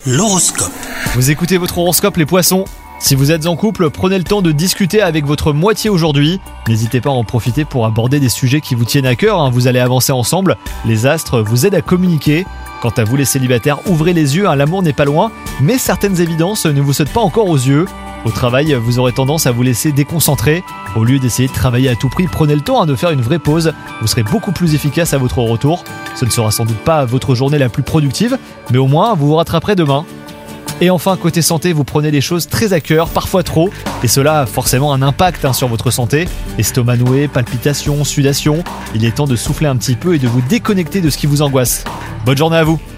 L'horoscope. Vous écoutez votre horoscope les poissons. Si vous êtes en couple, prenez le temps de discuter avec votre moitié aujourd'hui. N'hésitez pas à en profiter pour aborder des sujets qui vous tiennent à cœur, vous allez avancer ensemble. Les astres vous aident à communiquer. Quant à vous les célibataires, ouvrez les yeux, l'amour n'est pas loin, mais certaines évidences ne vous sautent pas encore aux yeux. Au travail, vous aurez tendance à vous laisser déconcentrer. Au lieu d'essayer de travailler à tout prix, prenez le temps de faire une vraie pause. Vous serez beaucoup plus efficace à votre retour. Ce ne sera sans doute pas votre journée la plus productive, mais au moins vous vous rattraperez demain. Et enfin, côté santé, vous prenez les choses très à cœur, parfois trop, et cela a forcément un impact sur votre santé. Estomac noué, palpitations, sudation, il est temps de souffler un petit peu et de vous déconnecter de ce qui vous angoisse. Bonne journée à vous!